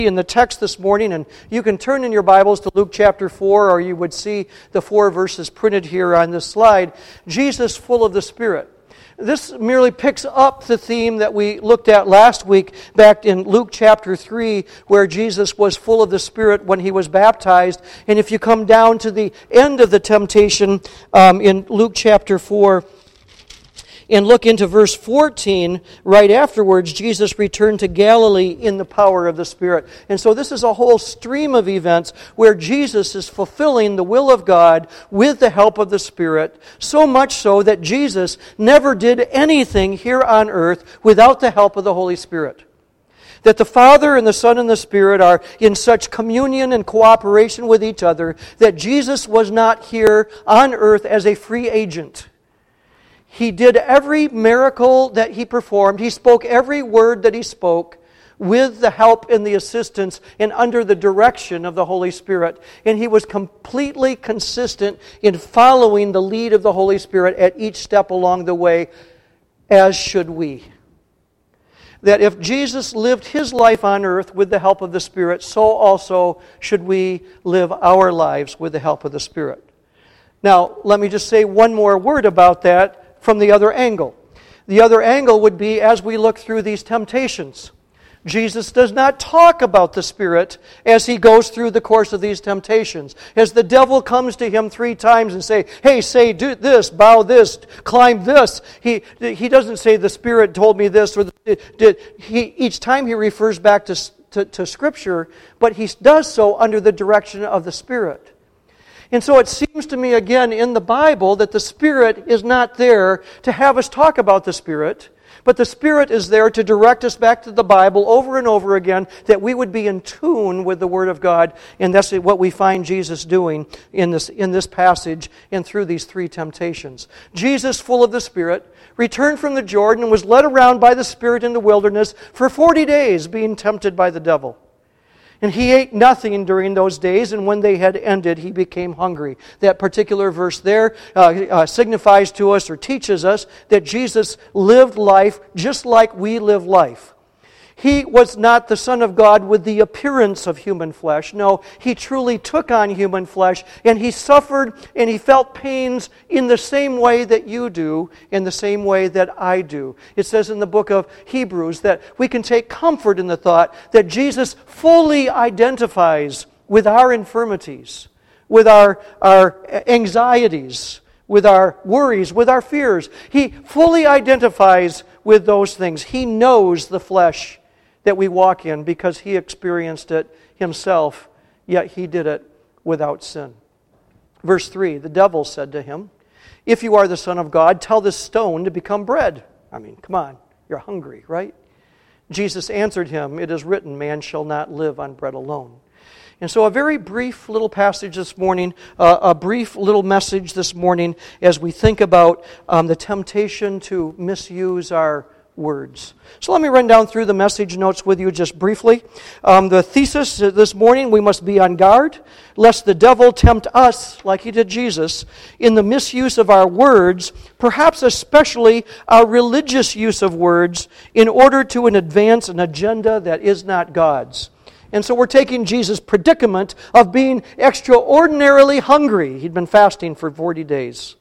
in the text this morning, and you can turn in your Bibles to Luke chapter 4, or you would see the 4 verses printed here on this slide. Jesus full of the Spirit. This merely picks up the theme that we looked at last week back in Luke chapter 3, where Jesus was full of the Spirit when He was baptized. And if you come down to the end of the temptation in Luke chapter 4, and look into verse 14, right afterwards, Jesus returned to Galilee in the power of the Spirit. And so this is a whole stream of events where Jesus is fulfilling the will of God with the help of the Spirit, so much so that Jesus never did anything here on earth without the help of the Holy Spirit. That the Father and the Son and the Spirit are in such communion and cooperation with each other that Jesus was not here on earth as a free agent. He did every miracle that He performed. He spoke every word that He spoke with the help and the assistance and under the direction of the Holy Spirit. And He was completely consistent in following the lead of the Holy Spirit at each step along the way, as should we. That if Jesus lived His life on earth with the help of the Spirit, so also should we live our lives with the help of the Spirit. Now, let me just say one more word about that from the other angle. The other angle would be as we look through these temptations. Jesus does not talk about the Spirit as He goes through the course of these temptations. As the devil comes to Him 3 times and say, hey, say do this, bow this, climb this. He doesn't say the Spirit told me this. Each time He refers back to Scripture, but He does so under the direction of the Spirit. And so it seems to me again in the Bible that the Spirit is not there to have us talk about the Spirit, but the Spirit is there to direct us back to the Bible over and over again, that we would be in tune with the Word of God. And that's what we find Jesus doing in this passage and through these 3 temptations. Jesus, full of the Spirit, returned from the Jordan and was led around by the Spirit in the wilderness for 40 days, being tempted by the devil. And He ate nothing during those days, and when they had ended, He became hungry. That particular verse there signifies to us or teaches us that Jesus lived life just like we live life. He was not the Son of God with the appearance of human flesh. No, He truly took on human flesh, and He suffered and He felt pains in the same way that you do, in the same way that I do. It says in the book of Hebrews that we can take comfort in the thought that Jesus fully identifies with our infirmities, with our anxieties, with our worries, with our fears. He fully identifies with those things. He knows the flesh that we walk in because He experienced it Himself, yet He did it without sin. Verse 3, the devil said to Him, "If you are the Son of God, tell this stone to become bread." I mean, come on, you're hungry, right? Jesus answered him, "It is written, man shall not live on bread alone." And so a very brief little passage this morning, a brief little message this morning as we think about the temptation to misuse our words. So let me run down through the message notes with you just briefly. The thesis this morning, we must be on guard lest the devil tempt us, like he did Jesus, in the misuse of our words, perhaps especially our religious use of words, in order to advance an agenda that is not God's. And so we're taking Jesus' predicament of being extraordinarily hungry. He'd been fasting for 40 days.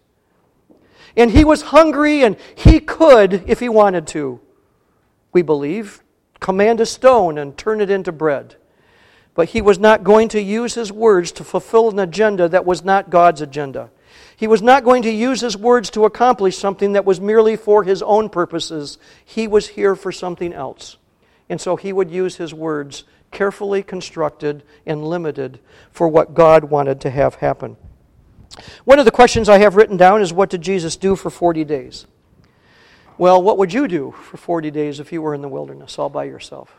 And He was hungry, and He could, if He wanted to, we believe, command a stone and turn it into bread. But He was not going to use His words to fulfill an agenda that was not God's agenda. He was not going to use His words to accomplish something that was merely for His own purposes. He was here for something else. And so He would use His words, carefully constructed and limited, for what God wanted to have happen. One of the questions I have written down is, what did Jesus do for 40 days? Well, what would you do for 40 days if you were in the wilderness all by yourself?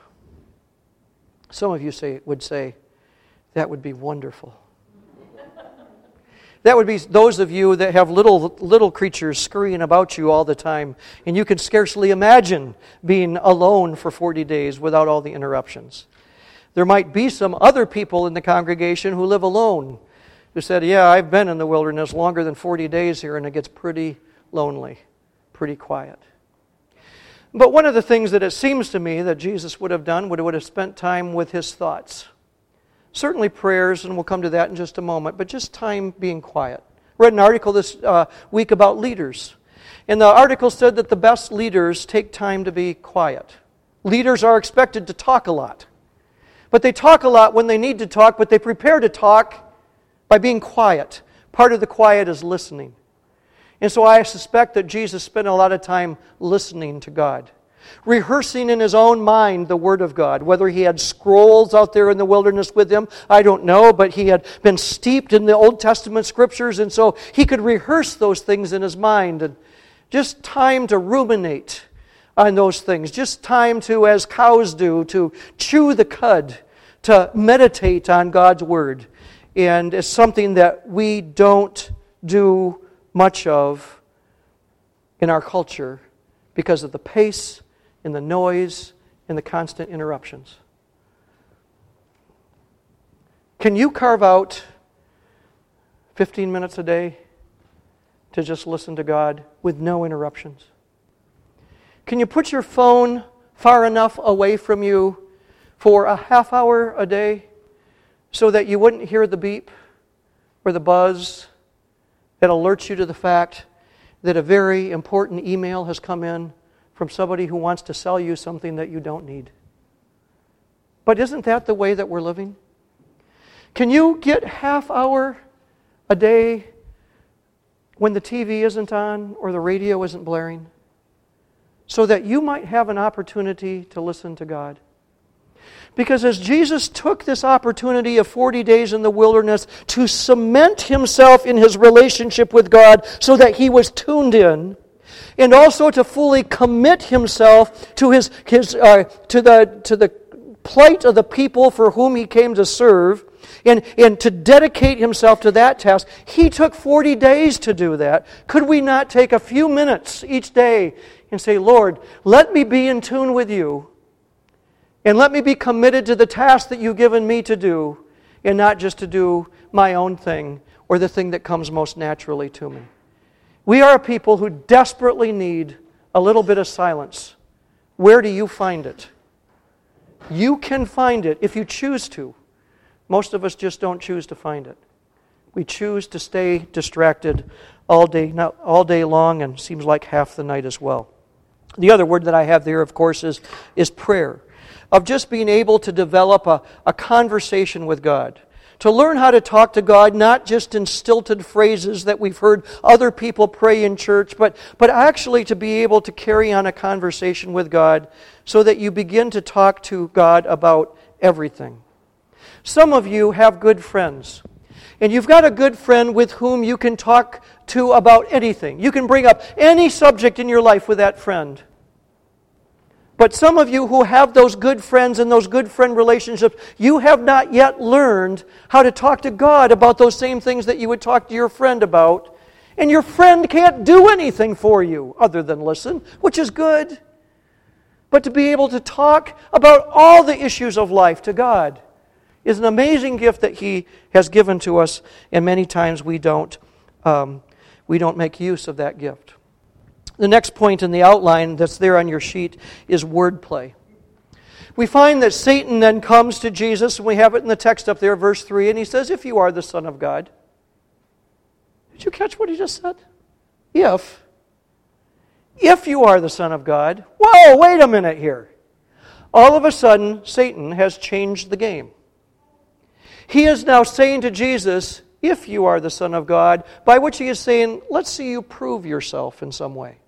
Some of you would say, that would be wonderful. That would be those of you that have little creatures scurrying about you all the time, and you can scarcely imagine being alone for 40 days without all the interruptions. There might be some other people in the congregation who live alone, who said, yeah, I've been in the wilderness longer than 40 days here, and it gets pretty lonely, pretty quiet. But one of the things that it seems to me that Jesus would have done would have spent time with his thoughts. Certainly prayers, and we'll come to that in just a moment, but just time being quiet. I read an article this week about leaders. And the article said that the best leaders take time to be quiet. Leaders are expected to talk a lot. But they talk a lot when they need to talk, but they prepare to talk by being quiet. Part of the quiet is listening. And so I suspect that Jesus spent a lot of time listening to God, rehearsing in his own mind the Word of God. Whether he had scrolls out there in the wilderness with him, I don't know, but he had been steeped in the Old Testament Scriptures, and so he could rehearse those things in his mind. And just time to ruminate on those things. Just time to, as cows do, to chew the cud, to meditate on God's Word. And it's something that we don't do much of in our culture because of the pace and the noise and the constant interruptions. Can you carve out 15 minutes a day to just listen to God with no interruptions? Can you put your phone far enough away from you for a half hour a day so that you wouldn't hear the beep or the buzz that alerts you to the fact that a very important email has come in from somebody who wants to sell you something that you don't need? But isn't that the way that we're living? Can you get half hour a day when the TV isn't on or the radio isn't blaring so that you might have an opportunity to listen to God? Because as Jesus took this opportunity of 40 days in the wilderness to cement himself in his relationship with God so that he was tuned in, and also to fully commit himself to the plight of the people for whom he came to serve, and to dedicate himself to that task, he took 40 days to do that. Could we not take a few minutes each day and say, Lord, let me be in tune with you, and let me be committed to the task that you've given me to do, and not just to do my own thing or the thing that comes most naturally to me. We are a people who desperately need a little bit of silence. Where do you find it? You can find it if you choose to. Most of us just don't choose to find it. We choose to stay distracted all day long, and seems like half the night as well. The other word that I have there, of course, is prayer. Of just being able to develop a conversation with God. To learn how to talk to God, not just in stilted phrases that we've heard other people pray in church, but actually to be able to carry on a conversation with God so that you begin to talk to God about everything. Some of you have good friends. And you've got a good friend with whom you can talk to about anything. You can bring up any subject in your life with that friend. But some of you who have those good friends and those good friend relationships, you have not yet learned how to talk to God about those same things that you would talk to your friend about. And your friend can't do anything for you other than listen, which is good. But to be able to talk about all the issues of life to God is an amazing gift that He has given to us, and many times we don't make use of that gift. The next point in the outline that's there on your sheet is wordplay. We find that Satan then comes to Jesus, and we have it in the text up there, verse 3, and he says, if you are the Son of God. Did you catch what he just said? If you are the Son of God. Whoa, wait a minute here. All of a sudden, Satan has changed the game. He is now saying to Jesus, if you are the Son of God, by which he is saying, let's see you prove yourself in some way.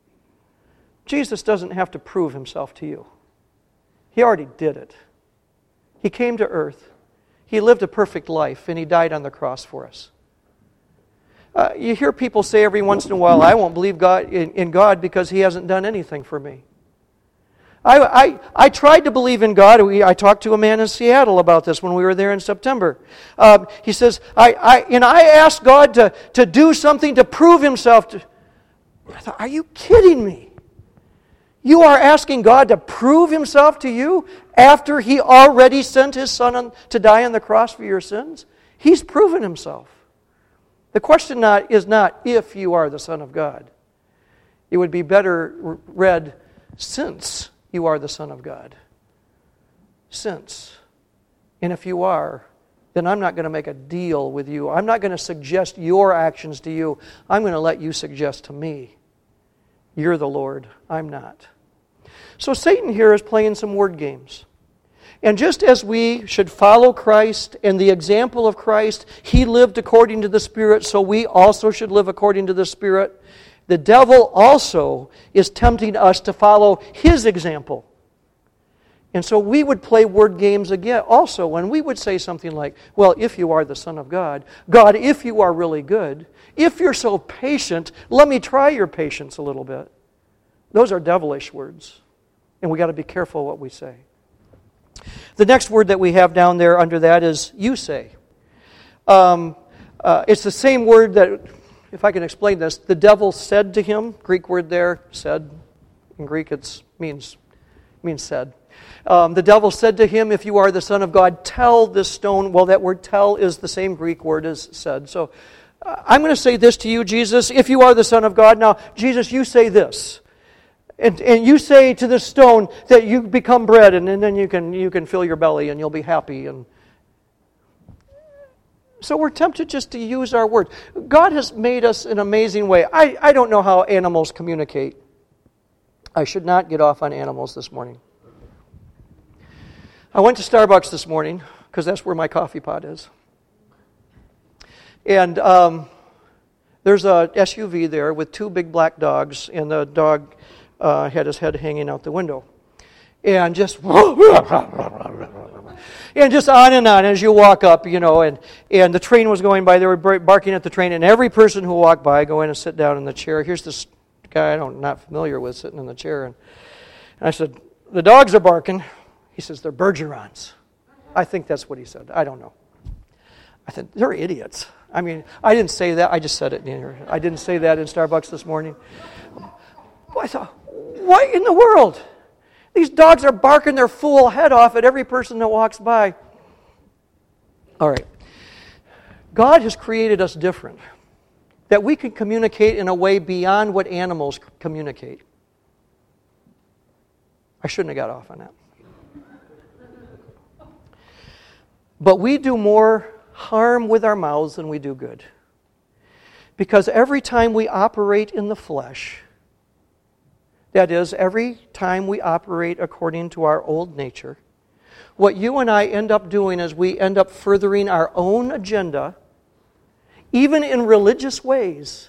Jesus doesn't have to prove himself to you. He already did it. He came to earth. He lived a perfect life, and he died on the cross for us. You hear people say every once in a while, I won't believe in God because he hasn't done anything for me. I tried to believe in God. I talked to a man in Seattle about this when we were there in September. He says, I asked God to do something to prove himself. I thought, are you kidding me? You are asking God to prove himself to you after he already sent his Son to die on the cross for your sins? He's proven himself. The question is not if you are the Son of God. It would be better read, since you are the Son of God. Since. And if you are, then I'm not going to make a deal with you. I'm not going to suggest your actions to you. I'm going to let you suggest to me. You're the Lord. I'm not. So Satan here is playing some word games. And just as we should follow Christ and the example of Christ, He lived according to the Spirit, so we also should live according to the Spirit. The devil also is tempting us to follow his example. And so we would play word games again also when we would say something like, well, if you are the Son of God, God, if you are really good, if you're so patient, let me try your patience a little bit. Those are devilish words. And we got to be careful what we say. The next word that we have down there under that is you say. It's the same word that, if I can explain this, the devil said to him, Greek word there, said. In Greek it means said. The devil said to him, if you are the Son of God, tell this stone. Well, that word tell is the same Greek word as said. So I'm going to say this to you, Jesus, if you are the Son of God. Now, Jesus, you say this. And you say to this stone that you become bread, and then you can fill your belly and you'll be happy. And so we're tempted just to use our word. God has made us an amazing way. I don't know how animals communicate. I should not get off on animals this morning. I went to Starbucks this morning because that's where my coffee pot is. And there's a SUV there with two big black dogs, and the dog had his head hanging out the window. And just on and on as you walk up, and the train was going by. They were barking at the train, and every person who walked by go in and sit down in the chair. Here's this guy I'm not familiar with sitting in the chair. And I said, the dogs are barking. He says, they're Bergerons. I think that's what he said. I don't know. I said, they're idiots. I mean, I didn't say that. I just said it in here. I didn't say that in Starbucks this morning. I thought, what in the world? These dogs are barking their fool head off at every person that walks by. All right. God has created us different, that we can communicate in a way beyond what animals communicate. I shouldn't have got off on that. But we do more harm with our mouths than we do good. Because every time we operate in the flesh, that is, every time we operate according to our old nature, what you and I end up doing is we end up furthering our own agenda, even in religious ways,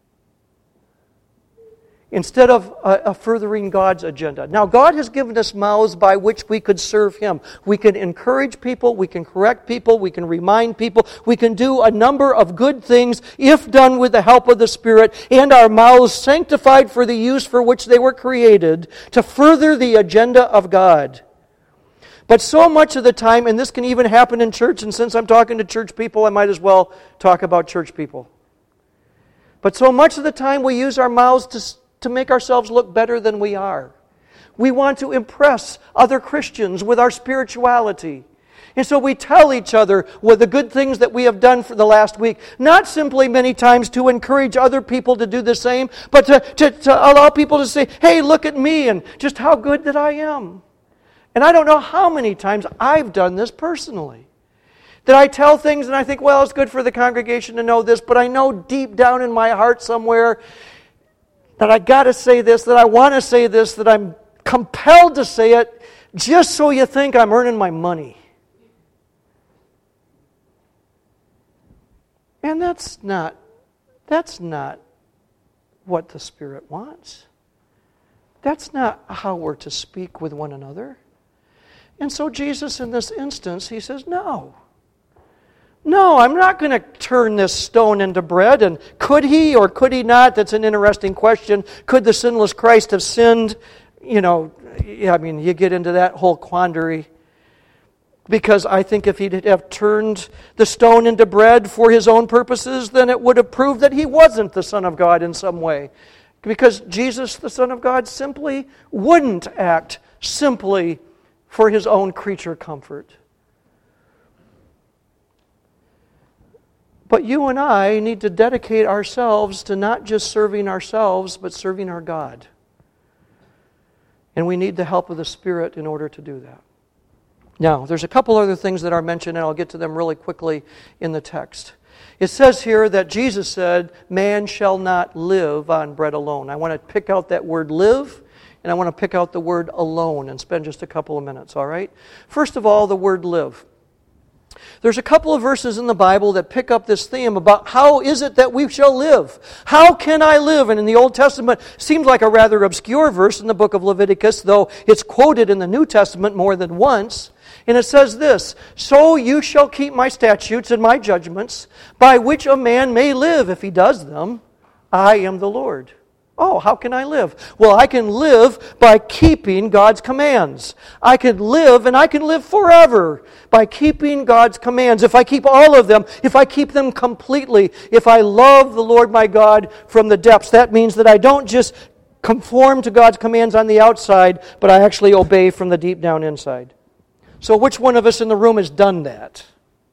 instead of furthering God's agenda. Now, God has given us mouths by which we could serve Him. We can encourage people, we can correct people, we can remind people, we can do a number of good things if done with the help of the Spirit, and our mouths sanctified for the use for which they were created, to further the agenda of God. But so much of the time, and this can even happen in church, and since I'm talking to church people, I might as well talk about church people. But so much of the time we use our mouths to make ourselves look better than we are. We want to impress other Christians with our spirituality. And so we tell each other what the good things that we have done for the last week, not simply many times to encourage other people to do the same, but to allow people to say, hey, look at me and just how good that I am. And I don't know how many times I've done this personally. That I tell things and I think, well, it's good for the congregation to know this, but I know deep down in my heart somewhere that I got to say this, that I want to say this, that I'm compelled to say it, just so you think I'm earning my money. And that's not what the Spirit wants. That's not how we're to speak with one another. And so Jesus, in this instance, He says, no, I'm not going to turn this stone into bread. And could He or could He not? That's an interesting question. Could the sinless Christ have sinned? You get into that whole quandary. Because I think if He'd have turned the stone into bread for His own purposes, then it would have proved that He wasn't the Son of God in some way. Because Jesus, the Son of God, simply wouldn't act simply for His own creature comfort. But you and I need to dedicate ourselves to not just serving ourselves, but serving our God. And we need the help of the Spirit in order to do that. Now, there's a couple other things that are mentioned, and I'll get to them really quickly in the text. It says here that Jesus said, man shall not live on bread alone. I want to pick out that word live, and I want to pick out the word alone and spend just a couple of minutes, all right? First of all, the word live. There's a couple of verses in the Bible that pick up this theme about how is it that we shall live? How can I live? And in the Old Testament, seems like a rather obscure verse in the book of Leviticus, though it's quoted in the New Testament more than once. And it says this, so you shall keep my statutes and my judgments, by which a man may live if he does them. I am the Lord. Oh, how can I live? Well, I can live by keeping God's commands. I can live, and I can live forever by keeping God's commands. If I keep all of them, if I keep them completely, if I love the Lord my God from the depths, that means that I don't just conform to God's commands on the outside, but I actually obey from the deep down inside. So which one of us in the room has done that?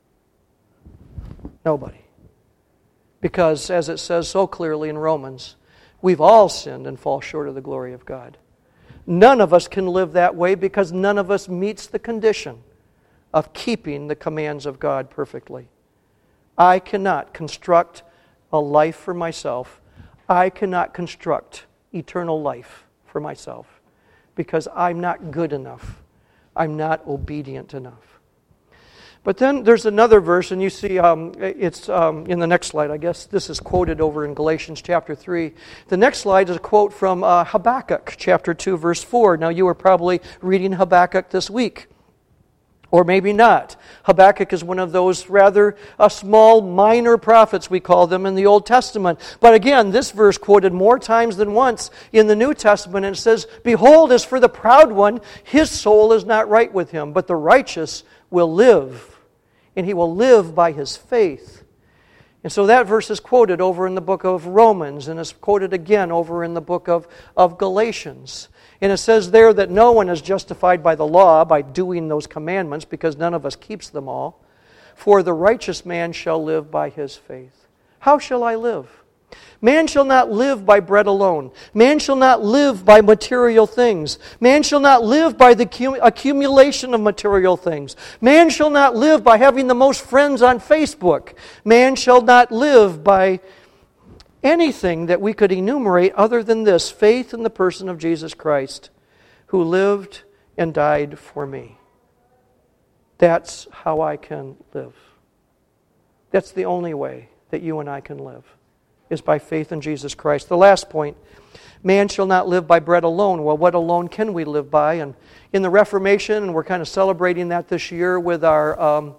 Nobody. Because, as it says so clearly in Romans, we've all sinned and fall short of the glory of God. None of us can live that way because none of us meets the condition of keeping the commands of God perfectly. I cannot construct a life for myself. I cannot construct eternal life for myself because I'm not good enough. I'm not obedient enough. But then there's another verse, and you see it's in the next slide. I guess this is quoted over in Galatians chapter 3. The next slide is a quote from Habakkuk chapter 2, verse 4. Now, you were probably reading Habakkuk this week, or maybe not. Habakkuk is one of those rather small, minor prophets, we call them, in the Old Testament. But again, this verse quoted more times than once in the New Testament, and it says, behold, as for the proud one, his soul is not right with him, but the righteous will live, and he will live by his faith. And so that verse is quoted over in the book of Romans, and is quoted again over in the book of Galatians. And it says there that no one is justified by the law by doing those commandments, because none of us keeps them all. For the righteous man shall live by his faith. How shall I live? Man shall not live by bread alone. Man shall not live by material things. Man shall not live by the accumulation of material things. Man shall not live by having the most friends on Facebook. Man shall not live by anything that we could enumerate other than this, faith in the person of Jesus Christ, who lived and died for me. That's how I can live. That's the only way that you and I can live, is by faith in Jesus Christ. The last point, man shall not live by bread alone. Well, what alone can we live by? And in the Reformation, and we're kind of celebrating that this year with our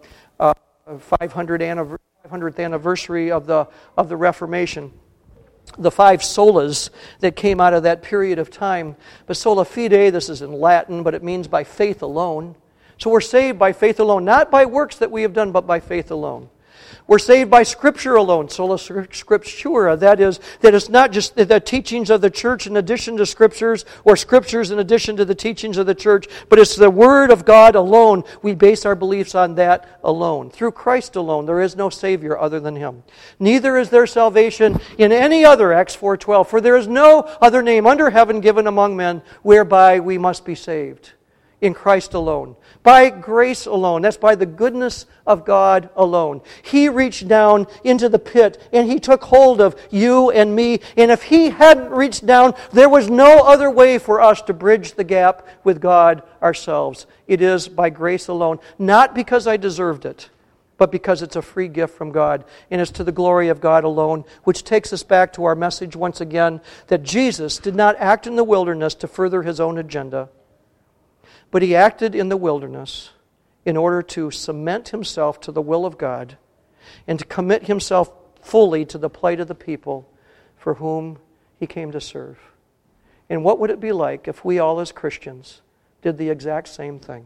500th anniversary of the Reformation, the 5 solas that came out of that period of time. But sola fide, this is in Latin, but it means by faith alone. So we're saved by faith alone, not by works that we have done, but by faith alone. We're saved by Scripture alone, sola scriptura. That is, that it's not just the teachings of the church in addition to Scriptures, or Scriptures in addition to the teachings of the church, but it's the Word of God alone. We base our beliefs on that alone. Through Christ alone, there is no Savior other than Him. Neither is there salvation in any other, Acts 4:12, for there is no other name under heaven given among men whereby we must be saved. In Christ alone. By grace alone. That's by the goodness of God alone. He reached down into the pit and He took hold of you and me. And if He hadn't reached down, there was no other way for us to bridge the gap with God ourselves. It is by grace alone. Not because I deserved it, but because it's a free gift from God. And it's to the glory of God alone, which takes us back to our message once again, that Jesus did not act in the wilderness to further His own agenda, but He acted in the wilderness in order to cement Himself to the will of God and to commit Himself fully to the plight of the people for whom He came to serve. And what would it be like if we all as Christians did the exact same thing?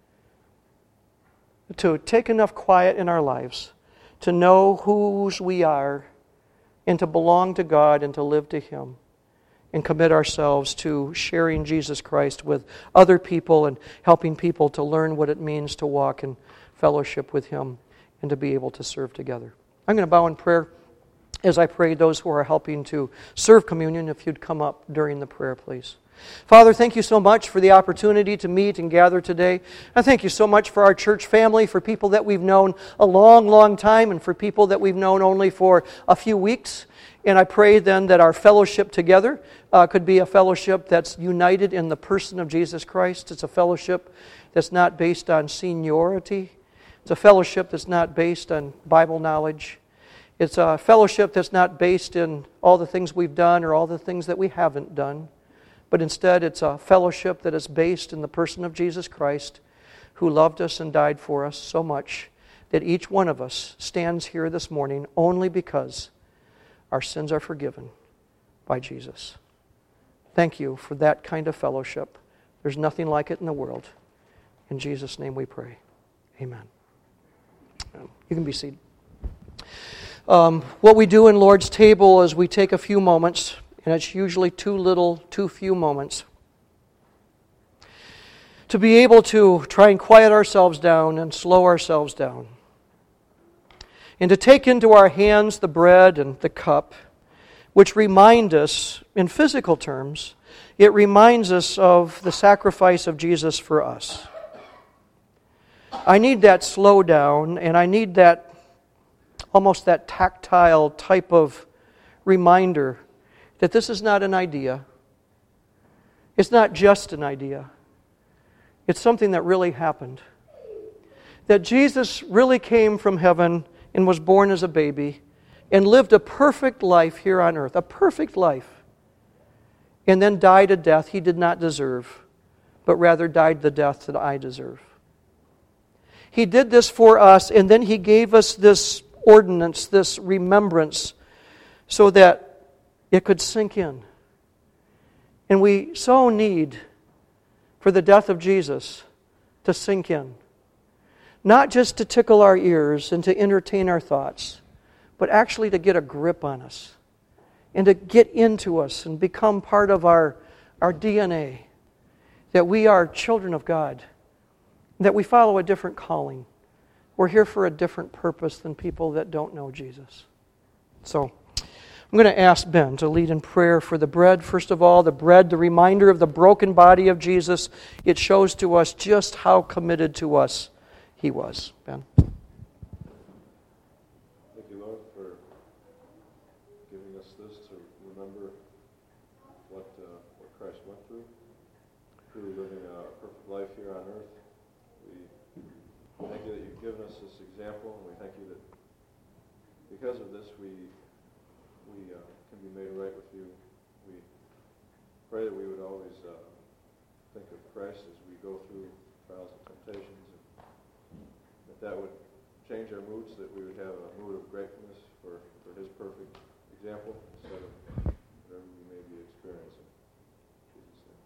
To take enough quiet in our lives to know whose we are and to belong to God and to live to Him, and commit ourselves to sharing Jesus Christ with other people and helping people to learn what it means to walk in fellowship with Him and to be able to serve together. I'm going to bow in prayer as I pray those who are helping to serve communion. If you'd come up during the prayer, please. Father, thank you so much for the opportunity to meet and gather today. I thank you so much for our church family, for people that we've known a long, long time, and for people that we've known only for a few weeks. And I pray then that our fellowship together could be a fellowship that's united in the person of Jesus Christ. It's a fellowship that's not based on seniority. It's a fellowship that's not based on Bible knowledge. It's a fellowship that's not based in all the things we've done or all the things that we haven't done. But instead, it's a fellowship that is based in the person of Jesus Christ, who loved us and died for us so much that each one of us stands here this morning only because our sins are forgiven by Jesus. Thank you for that kind of fellowship. There's nothing like it in the world. In Jesus' name we pray. Amen. You can be seated. What we do in Lord's table is we take a few moments, and it's usually too few moments, to be able to try and quiet ourselves down and slow ourselves down. And to take into our hands the bread and the cup, which remind us, in physical terms, it reminds us of the sacrifice of Jesus for us. I need that slow down, and I need that, almost that tactile type of reminder that this is not an idea. It's not just an idea. It's something that really happened. That Jesus really came from heaven and was born as a baby and lived a perfect life here on earth, a perfect life, and then died a death he did not deserve, but rather died the death that I deserve. He did this for us, and then He gave us this ordinance, this remembrance, so that it could sink in. And we so need for the death of Jesus to sink in. Not just to tickle our ears and to entertain our thoughts, but actually to get a grip on us and to get into us and become part of our DNA, that we are children of God, that we follow a different calling. We're here for a different purpose than people that don't know Jesus. So, I'm going to ask Ben to lead in prayer for the bread. First of all, the bread, the reminder of the broken body of Jesus. It shows to us just how committed to us He was. Ben? Thank you, Lord, for giving us this to remember what Christ went through living a perfect life here on earth. We thank you that you've given us this example, and we thank you that because of this we can be made right with you. We pray that we would always think of Christ as we go through trials and temptations, and that would change our moods, that we would have a mood of gratefulness for His perfect example instead of whatever we may be experiencing. In Jesus' name.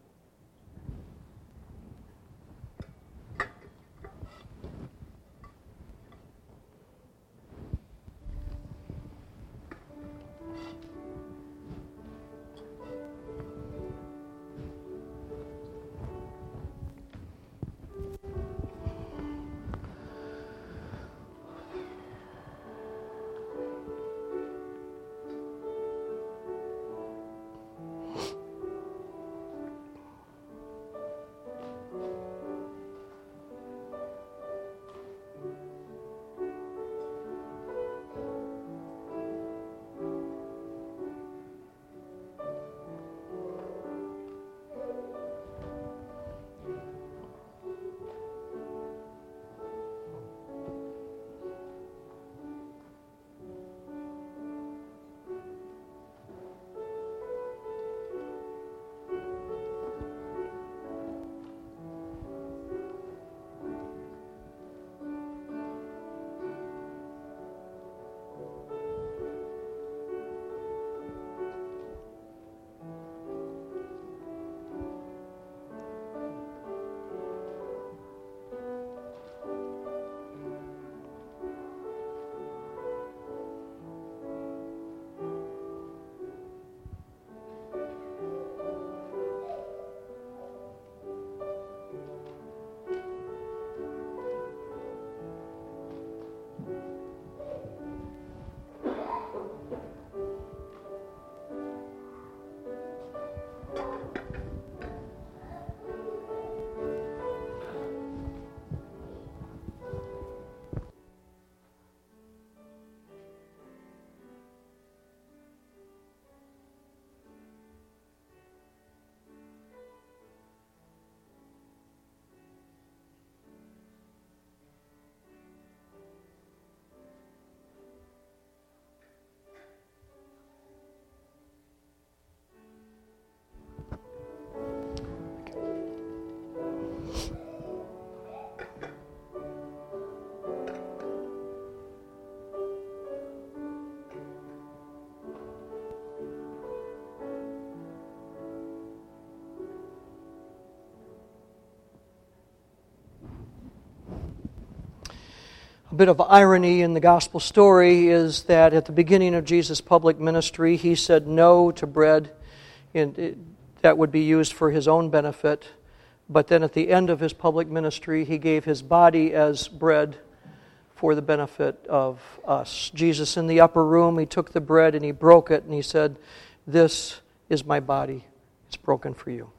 bit of irony in the gospel story is that at the beginning of Jesus' public ministry, he said no to bread that would be used for his own benefit. But then at the end of his public ministry, he gave his body as bread for the benefit of us. Jesus in the upper room, he took the bread and he broke it and he said, "This is my body. It's broken for you."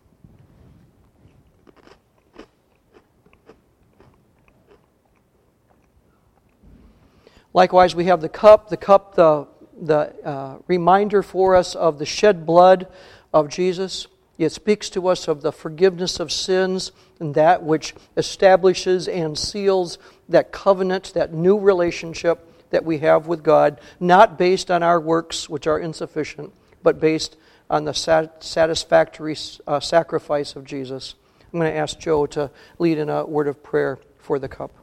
Likewise, we have the cup. The reminder for us of the shed blood of Jesus. It speaks to us of the forgiveness of sins and that which establishes and seals that covenant, that new relationship that we have with God, not based on our works, which are insufficient, but based on the satisfactory sacrifice of Jesus. I'm going to ask Joe to lead in a word of prayer for the cup.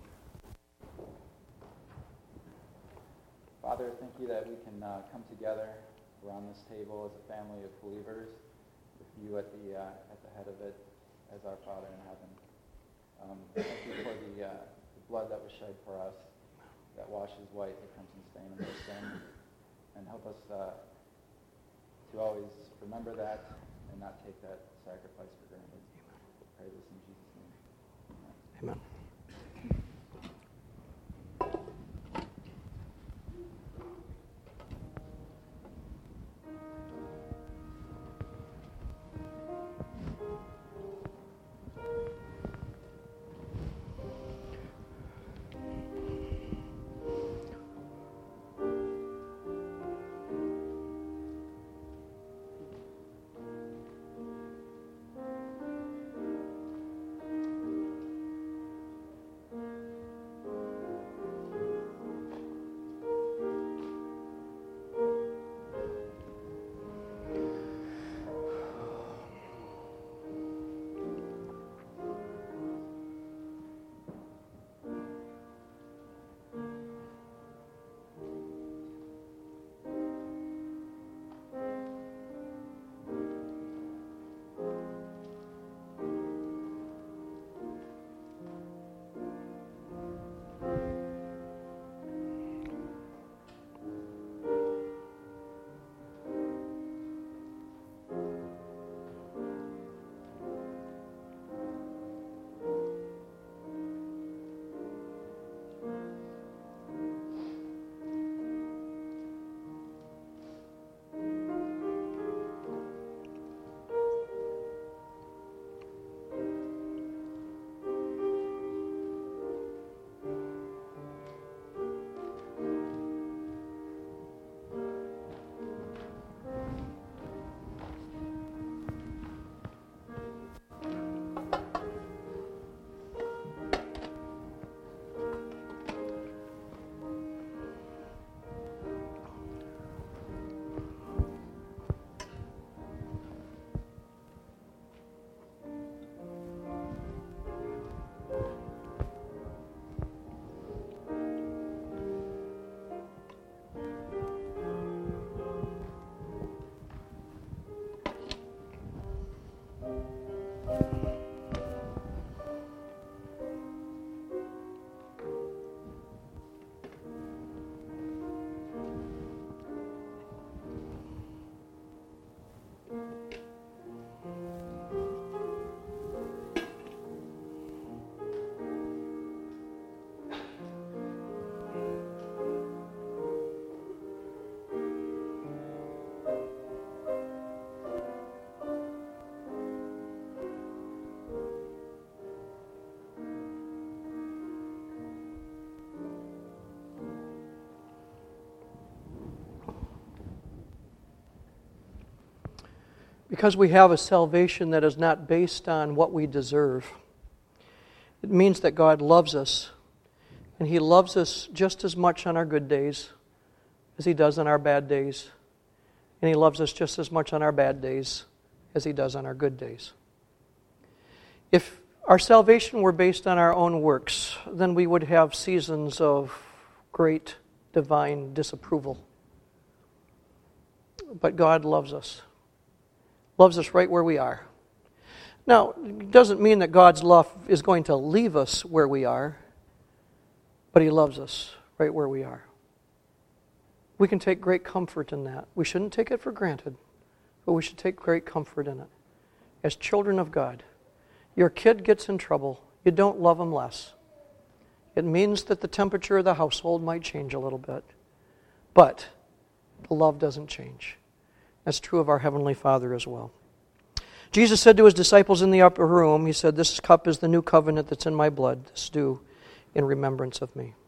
Father, thank you that we can come together around this table as a family of believers, with you at the head of it as our Father in heaven. Thank you for the blood that was shed for us, that washes white the crimson stain of our sin, and help us to always remember that and not take that sacrifice for granted. I pray this in Jesus' name. Amen. Because we have a salvation that is not based on what we deserve, it means that God loves us, and He loves us just as much on our good days as He does on our bad days, and He loves us just as much on our bad days as He does on our good days. If our salvation were based on our own works, then we would have seasons of great divine disapproval. But God loves us right where we are. Now, it doesn't mean that God's love is going to leave us where we are, but He loves us right where we are. We can take great comfort in that. We shouldn't take it for granted, but we should take great comfort in it. As children of God, your kid gets in trouble, you don't love them less. It means that the temperature of the household might change a little bit, but the love doesn't change. That's true of our Heavenly Father as well. Jesus said to His disciples in the upper room, He said, "This cup is the new covenant that's in my blood. This do in remembrance of me."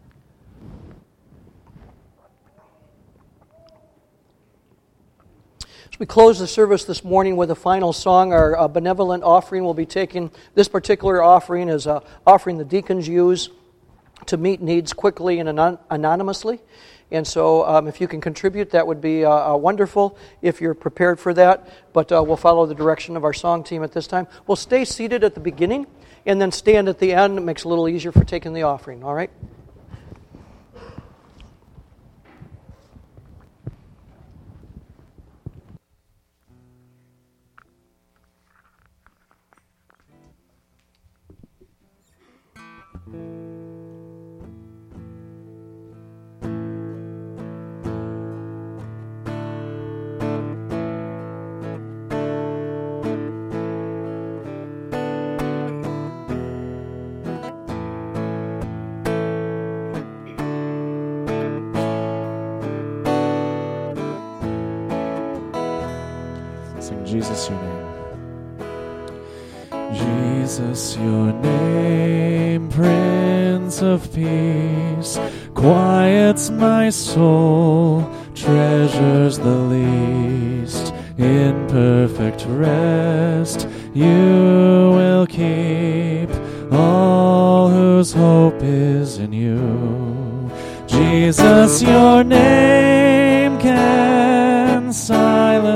As we close the service this morning with a final song, our benevolent offering will be taken. This particular offering is an offering the deacons use to meet needs quickly and anonymously. And so if you can contribute, that would be wonderful if you're prepared for that. But we'll follow the direction of our song team at this time. We'll stay seated at the beginning and then stand at the end. It makes it a little easier for taking the offering, all right? Jesus, your name. Jesus, your name, Prince of Peace, quiets my soul, treasures the least. In perfect rest you will keep all whose hope is in you. Jesus, your name can silence